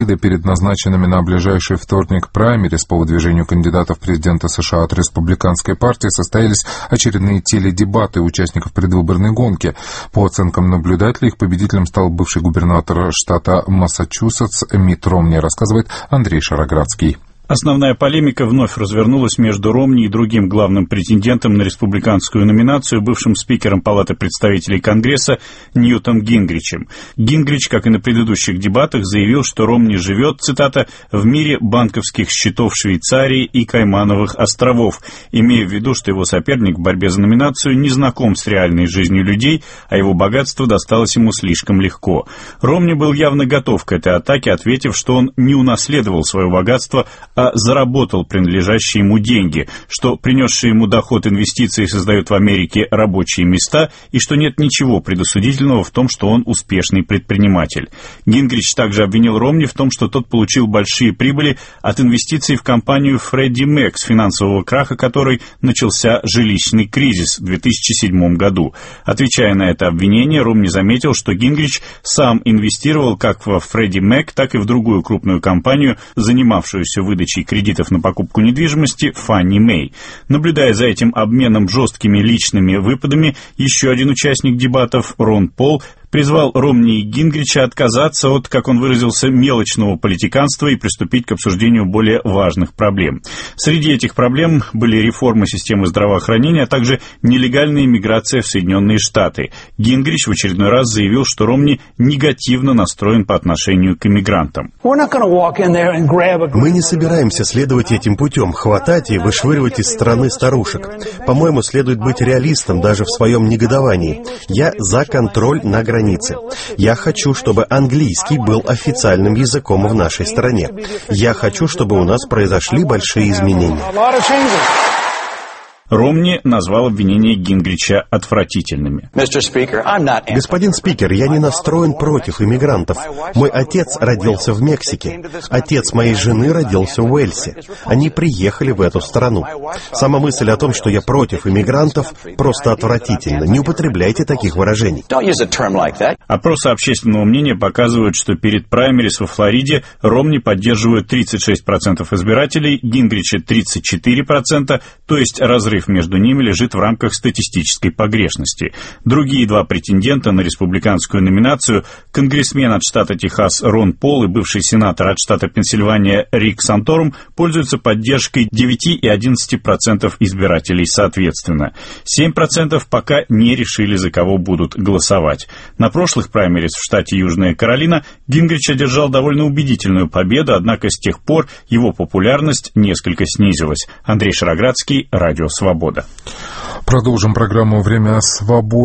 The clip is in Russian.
Перед назначенными на ближайший вторник праймерис по выдвижению кандидатов в президенты США от республиканской партии состоялись очередные теледебаты участников предвыборной гонки. По оценкам наблюдателей, их победителем стал бывший губернатор штата Массачусетс Митт Ромни, рассказывает Андрей Шароградский. Основная полемика вновь развернулась между Ромни и другим главным претендентом на республиканскую номинацию, бывшим спикером Палаты представителей Конгресса Ньютом Гингричем. Гингрич, как и на предыдущих дебатах, заявил, что Ромни живет, цитата, «в мире банковских счетов Швейцарии и Каймановых островов», имея в виду, что его соперник в борьбе за номинацию не знаком с реальной жизнью людей, а его богатство досталось ему слишком легко. Ромни был явно готов к этой атаке, ответив, что он не унаследовал свое богатство, а заработал принадлежащие ему деньги, что принесшие ему доход инвестиции создают в Америке рабочие места и что нет ничего предосудительного в том, что он успешный предприниматель. Гингрич также обвинил Ромни в том, что тот получил большие прибыли от инвестиций в компанию Freddie Mac, с финансового краха которой начался жилищный кризис в 2007 году. Отвечая на это обвинение, Ромни заметил, что Гингрич сам инвестировал как во Freddie Mac, так и в другую крупную компанию, занимавшуюся выдачей кредитов на покупку недвижимости Fannie Mae. Наблюдая за этим обменом жесткими личными выпадами, еще один участник дебатов, Рон Пол, призвал Ромни и Гингрича отказаться от, как он выразился, мелочного политиканства и приступить к обсуждению более важных проблем. Среди этих проблем были реформа системы здравоохранения, а также нелегальная иммиграция в Соединенные Штаты. Гингрич в очередной раз заявил, что Ромни негативно настроен по отношению к иммигрантам. Мы не собираемся следовать этим путем, хватать и вышвыривать из страны старушек. По-моему, следует быть реалистом даже в своем негодовании. Я за контроль на границе. Я хочу, чтобы английский был официальным языком в нашей стране. Я хочу, чтобы у нас произошли большие изменения. Ромни назвал обвинения Гингрича отвратительными. Господин спикер, я не настроен против иммигрантов. Мой отец родился в Мексике. Отец моей жены родился в Уэльсе. Они приехали в эту страну. Сама мысль о том, что я против иммигрантов, просто отвратительна. Не употребляйте таких выражений. Опросы общественного мнения показывают, что перед праймерис во Флориде Ромни поддерживают 36% избирателей, Гингрича 34%, то есть разрыв между ними лежит в рамках статистической погрешности. Другие два претендента на республиканскую номинацию, конгрессмен от штата Техас Рон Пол и бывший сенатор от штата Пенсильвания Рик Санторум, пользуются поддержкой 9 и 11% избирателей соответственно. 7% пока не решили, за кого будут голосовать. На прошлых праймерис в штате Южная Каролина Гингрич одержал довольно убедительную победу, однако с тех пор его популярность несколько снизилась. Андрей Шароградский, Радио Свобода. Продолжим программу «Время свободы».